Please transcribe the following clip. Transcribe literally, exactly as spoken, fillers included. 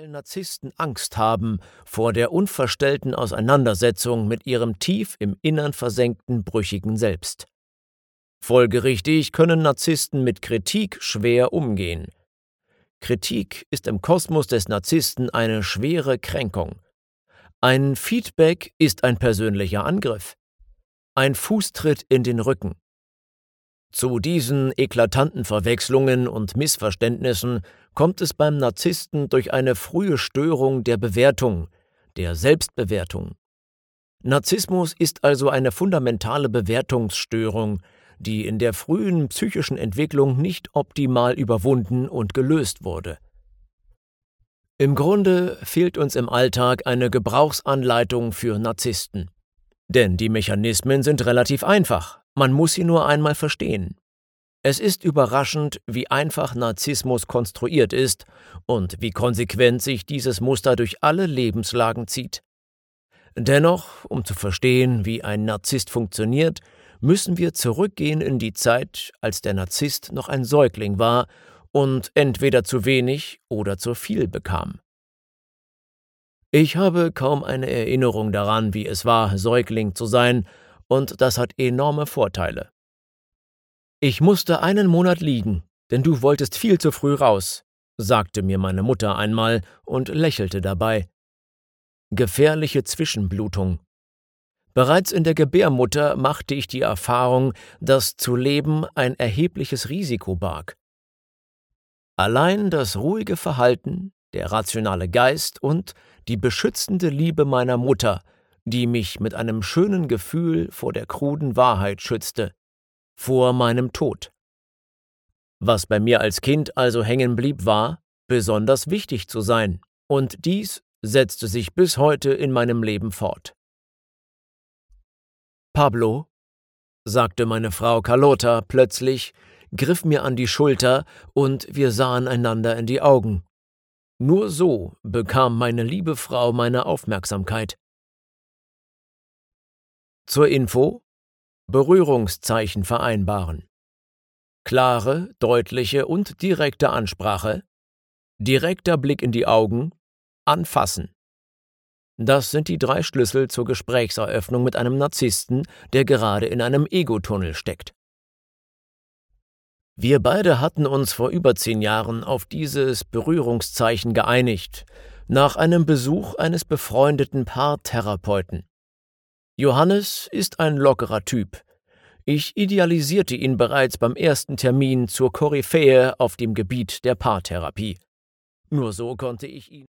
weil Narzissten Angst haben vor der unverstellten Auseinandersetzung mit ihrem tief im Innern versenkten, brüchigen Selbst. Folgerichtig können Narzissten mit Kritik schwer umgehen. Kritik ist im Kosmos des Narzissten eine schwere Kränkung. Ein Feedback ist ein persönlicher Angriff. Ein Fußtritt in den Rücken. Zu diesen eklatanten Verwechslungen und Missverständnissen kommt es beim Narzissten durch eine frühe Störung der Bewertung, der Selbstbewertung. Narzissmus ist also eine fundamentale Bewertungsstörung, die in der frühen psychischen Entwicklung nicht optimal überwunden und gelöst wurde. Im Grunde fehlt uns im Alltag eine Gebrauchsanleitung für Narzissten. Denn die Mechanismen sind relativ einfach, man muss sie nur einmal verstehen. Es ist überraschend, wie einfach Narzissmus konstruiert ist und wie konsequent sich dieses Muster durch alle Lebenslagen zieht. Dennoch, um zu verstehen, wie ein Narzisst funktioniert, müssen wir zurückgehen in die Zeit, als der Narzisst noch ein Säugling war und entweder zu wenig oder zu viel bekam. Ich habe kaum eine Erinnerung daran, wie es war, Säugling zu sein, und das hat enorme Vorteile. »Ich musste einen Monat liegen, denn du wolltest viel zu früh raus«, sagte mir meine Mutter einmal und lächelte dabei. Gefährliche Zwischenblutung. Bereits in der Gebärmutter machte ich die Erfahrung, dass zu leben ein erhebliches Risiko barg. Allein das ruhige Verhalten, der rationale Geist und die beschützende Liebe meiner Mutter, die mich mit einem schönen Gefühl vor der kruden Wahrheit schützte, vor meinem Tod. Was bei mir als Kind also hängen blieb, war, besonders wichtig zu sein, und dies setzte sich bis heute in meinem Leben fort. »Pablo«, sagte meine Frau Carlota plötzlich, griff mir an die Schulter und wir sahen einander in die Augen. Nur so bekam meine liebe Frau meine Aufmerksamkeit. Zur Info: Berührungszeichen vereinbaren. Klare, deutliche und direkte Ansprache, direkter Blick in die Augen, anfassen. Das sind die drei Schlüssel zur Gesprächseröffnung mit einem Narzissten, der gerade in einem Ego-Tunnel steckt. Wir beide hatten uns vor über zehn Jahren auf dieses Berührungszeichen geeinigt, nach einem Besuch eines befreundeten Paartherapeuten. Johannes ist ein lockerer Typ. Ich idealisierte ihn bereits beim ersten Termin zur Koryphäe auf dem Gebiet der Paartherapie. Nur so konnte ich ihn